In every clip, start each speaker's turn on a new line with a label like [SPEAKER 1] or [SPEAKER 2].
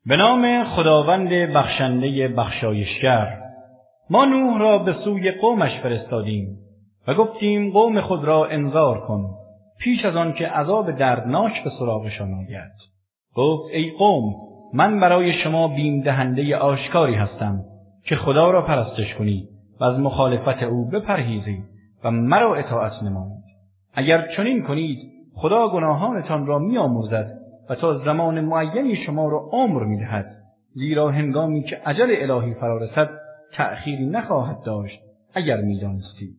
[SPEAKER 1] به نام خداوند بخشنده بخشایشگر. ما نوح را به سوی قومش فرستادیم و گفتیم قوم خود را انذار کن پیش از آن که عذاب دردناک به سراغشان آید. گفت ای قوم، من برای شما بیم دهنده آشکاری هستم که خدا را پرستش کنید و از مخالفت او بپرهیزید و مرا اطاعت نمایید. اگر چنین کنید خدا گناهانتان را می‌آمرزد و تا زمان معینی شما را عمر می‌دهد، زیرا هنگامی که اجل الهی فرا رسد تأخیری نخواهد داشت اگر می‌دانستید.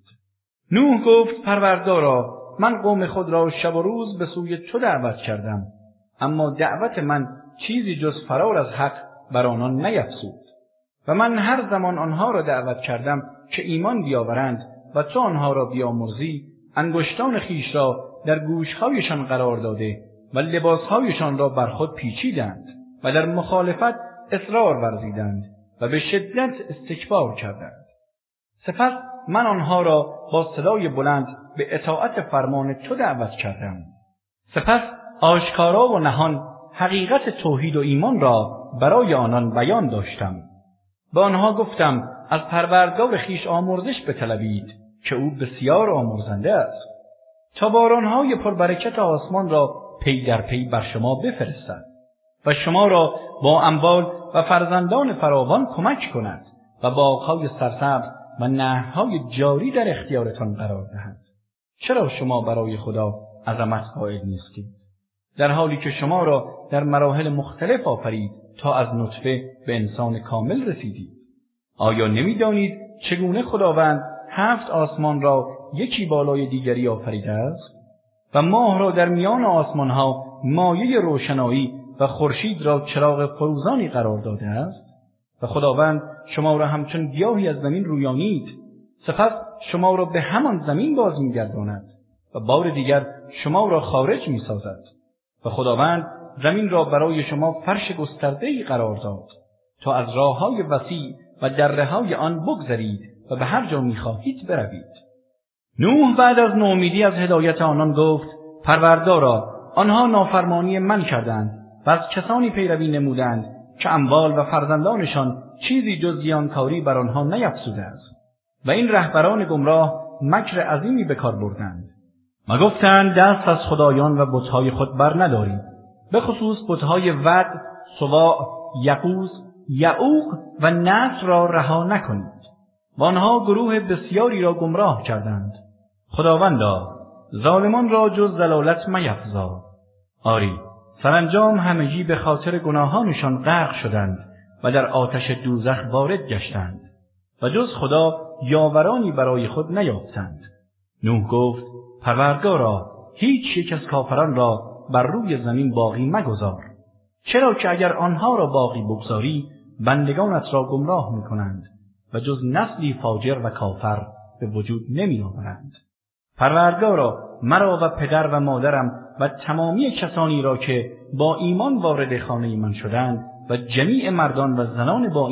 [SPEAKER 1] نوح گفت پروردگارا، من قوم خود را شب و روز به سوی تو دعوت کردم، اما دعوت من چیزی جز فرار از حق بر آنان نیفزود و من هر زمان آنها را دعوت کردم که ایمان بیاورند و تو آنها را بیامرزی، انگشتان خیش را در گوشهایشان قرار داده و لباسهایشان را بر خود پیچیدند و در مخالفت اصرار ورزیدند و به شدت استکبار کردند. سپس من آنها را با صدای بلند به اطاعت فرمان تو دعوت کردم. سپس آشکارا و نهان حقیقت توحید و ایمان را برای آنان بیان داشتم. به آنها گفتم از پروردگار خیش آمرزش بطلبید که او بسیار آمرزنده است، تا بارانهای پربرکت آسمان را پی در پی بر شما بفرستد و شما را با اموال و فرزندان فراوان کمک کند و باغهای سرسبز و نهرهای جاری در اختیارتان قرار دهد. چرا شما برای خدا عظمت قائل نیستید، در حالی که شما را در مراحل مختلف آفرید تا از نطفه به انسان کامل رسیدید؟ آیا نمی‌دانید چگونه خداوند 7 آسمان را یکی بالای دیگری آفریده است و ماه را در میان آسمان‌ها مایه روشنایی و خورشید را چراغ فروزانی قرار داده است؟ و خداوند شما را همچون گیاهی از زمین رویانید، سپس شما را به همان زمین باز می‌گرداند و بار دیگر شما را خارج می‌سازد. و خداوند زمین را برای شما فرش گسترده‌ای قرار داد تا از راه‌های وسیع و دره‌های آن بگذرید و به هر جا می‌خواهید بروید. نوح بعد از نومیدی از هدایت آنان گفت پروردگارا، آنها نافرمانی من کردند و از کسانی پیروی نمودند که اموال و فرزندانشان چیزی جز زیانکاری بر آنها نیفزوده است و این رهبران گمراه مکر عظیمی به کار بردند و گفتند دست از خدایان و بت‌های خود بر ندارید، به خصوص بت‌های ود، سواع، یغوث، یعوق و نصر را رها نکنید و آنها گروه بسیاری را گمراه کردند. خداوندا، ظالمان را جز ضلالت میفزا. آری، سرانجام همگی به خاطر گناهانشان غرق شدند و در آتش دوزخ وارد گشتند و جز خدا یاورانی برای خود نیافتند. نوح گفت پروردگارا، هیچ یک از کافران را بر روی زمین باقی مگذار، چرا که اگر آنها را باقی بگذاری بندگانت را گمراه می‌کنند و جز نسلی فاجر و کافر به وجود نمی‌آورند. پروردگارا، مرا و پدر و مادرم و تمامی کسانی را که با ایمان وارد خانه من شدند و جمیع مردان و زنان با